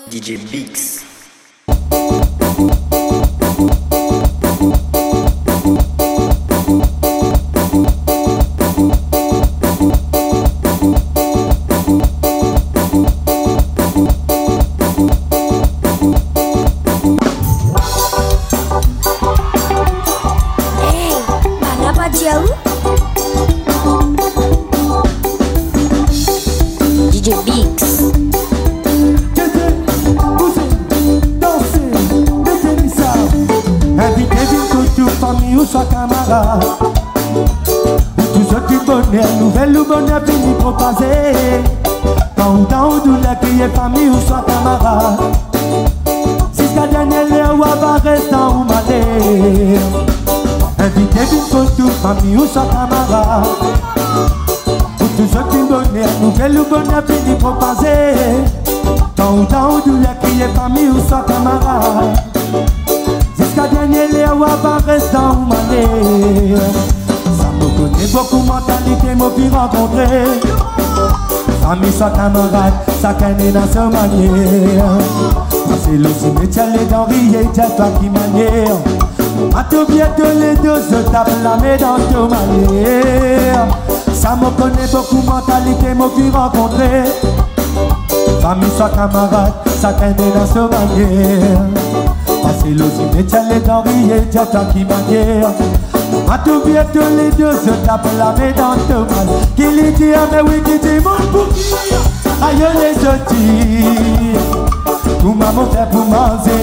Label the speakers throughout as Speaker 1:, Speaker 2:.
Speaker 1: DJ Bix.
Speaker 2: DJ Bix.
Speaker 3: Famille ou soit camarade, ou tout ce qui bonheur, nouvelle ou bonheur fini propager. Quand ou dans ou douleur qui est famille ou soit camarade, si ta dernière l'heure ou va rester ou malheur. Invitez d'une photo, famille ou soit camarade, ou tout ce qui bonheur, nouvelle ou bonheur fini propager. Quand ou dans ou douleur qui est famille ou soit camarade, jusqu'à dernier l'air ou avant restant ou malheur. Ça me connaît beaucoup mentalité, moi puis rencontrer. Famille soit camarade, ça canne dans sa manière. C'est le cimetière, les denriers, c'est toi qui manière. A tout bientôt les deux, je tape la main dans ton manière. Ça me connaît beaucoup mentalité, moi puis rencontrer. Famille soit camarade, ça canne dans sa manière. C'est le cimetière, les denriers, c'est toi qui manière. A tout bientôt les deux, je tape la main dans ton mal. Qui lui dit, mais oui, qui dit mon bouquet. Aïe les outils, pour maman fait pour manger.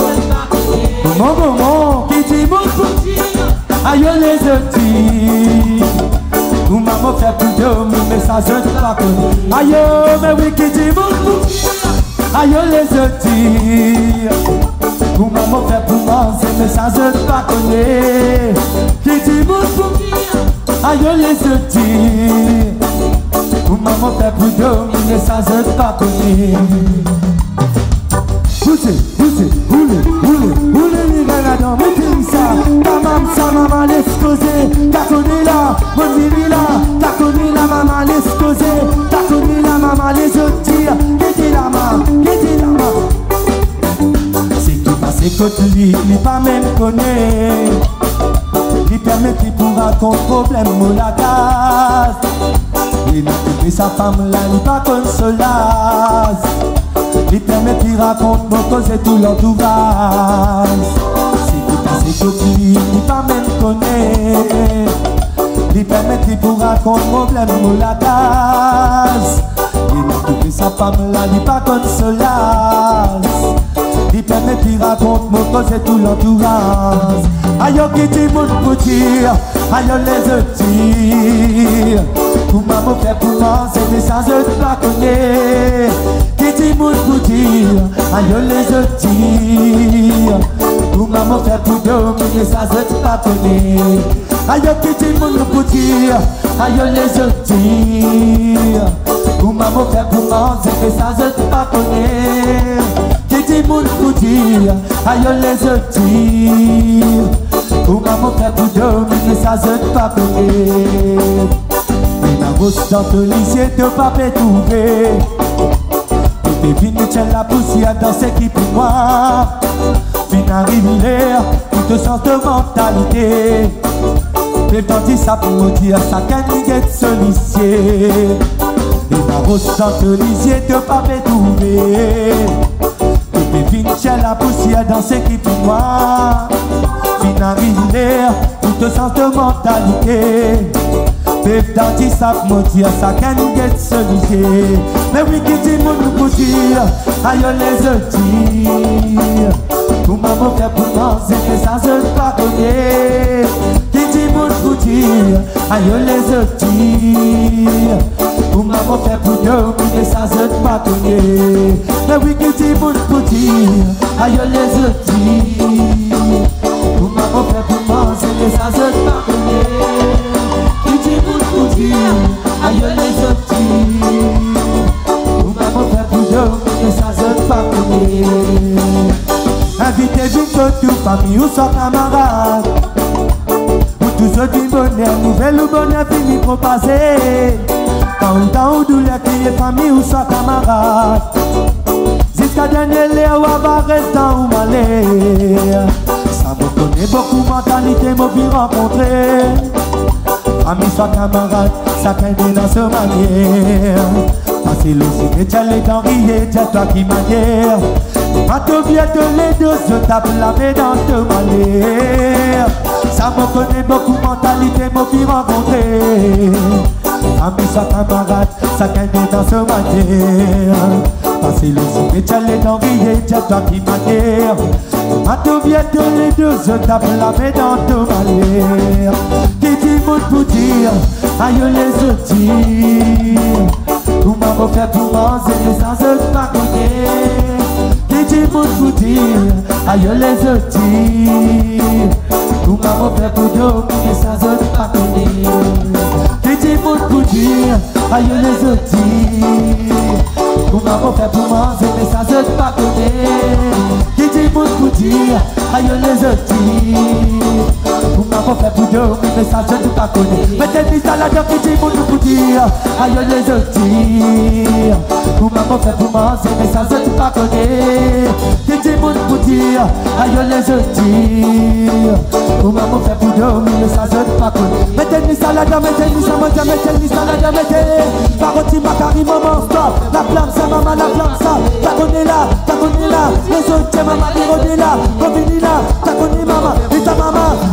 Speaker 3: Maman, qui dit mon bouquet. Aïe les outils, pour maman fait pour dormir, mais ça je ne pas connaître. Aïe, mais oui, qui dit mon bouquet. Aïe les outils, pour maman fait pour manger, mais ça je ne pas connaître. Qui dit mon bouquet. Aïe les outils, pour maman fait pour dormir, mais ça je ne pas connaître. Poussez, roulez, les gars dans mes pays ça. Ta maman laisse causer. T'as connu là, mon mini là. T'as connu la maman laisse causer. T'as connu la maman les autres dire. Qui dit la maman, c'est tout passé côté lui, il pas même connaît. Il permet qu'il pourra qu'on problème ou la case. Il n'a plus sa femme là, il pas consolage. Il permet qu'il raconte mon cause et tout l'entourage. C'est tout passé côté lui, il pas même connaît. Il permet qu'il pourra qu'on problème ou la case. Il n'a plus sa femme là, il pas consolage. Il permet qu'il raconte mon cause et tout l'entourage. Aïe, qui dit mon petit, aïe, les outils. Pour maman fait pour manger, mais ça je ne pas connaître. Qui dit mon petit, aïe, les outils. Pour maman fait pour dormir, mais ça je ne pas connaître. Aïe, qui dit mon petit, aïe, les outils. Pour maman fait pour manger, mais ça je ne pas connaître. Qui dit mon petit, aïe, les outils. Pour maman fait pour dormir, mais ça je ne pas connaître. Mais ma grosse dans ton lycée, t'as pas fait trouver. T'es venu tiens la poussière dans ce qui pour moi. Fin arrive l'air, pour te sens de mentalité. Mais tant dit ça pour me dire, ça gagne d'être sollicité. Et ma grosse dans ton lycée, t'as pas fait trouver. T'es venu tiens la poussière dans ce qui pour moi. Fin arrive l'air, pour te sens de mentalité. Bébé dandy ça pour dire ça gagne d'être sollicité. Mais oui qui dit mon pour dire aïe les outils. Pour maman fait pour manger mais ça je ne pas connaître. Qui dit mon pour dire aïe les outils. Pour maman fait pour dormir mais ça je ne pas connaître. Mais oui qui dit mon pour dire aïe les outils. Pour maman fait pour manger mais ça je ne pas connaître. Aïe les outils. Ou maman fait pour dormir, mais ça je ne pas connaître. Invitez d'une photo, famille ou soit camarade. Ou tout ce qui bonheur, nouvelle ou bonheur fini propagé. Quand ou douleur qui est famille ou soit camarade. jusqu'à dernier l'air, ou va rester ou malé. Ça me connaît beaucoup, mentalité, m'a vu rencontrer. Amis, soit camarade, ça craigne dans ce manière. Passer le ciné, t'as les dents rires, t'as toi qui manière. Mato bientôt les deux, je tape la main dans te manière. Ça me connaît beaucoup, mentalité, m'a vu rencontrer. Amis, soit camarade, ça craigne dans ce manière. Passer le ciné, t'as les dents rires, t'as toi qui manière. Mato bientôt les deux, je tape la main dans te manière. Qui dit mot pour dire, aïe les outils. Ou m'a fait pour manger, mais ça se pas connaître. Qui dit mot pour dire, aïe les outils. Ou m'a fait pour dormir, mais ça se pas connaître. Qui dit mot pour dire, aïe les outils. Ou m'a fait pour manger, mais ça se pas connaître. Qui dit mot pour dire, aïe les outils. Ou m'a fait pour dormir, mais ça se pas connaître. Mettez mis à la dent qui dit mot pour dire, aïe les outils. Ou m'a fait pour manger, mais ça se pas connaître. Qui dit mot pour dire, aïe les outils. Ou m'a fait pour dormir, mais ça se pas connaître. Mettez mis à la dent, mettez mis à la dent, mettez mis à la dent, mettez. Parotti Macari, maman stop. La flamme ça, maman, la flamme ça. T'as connu là, les autres, maman, les rodés là. Revini là, t'as connu maman, et ta maman.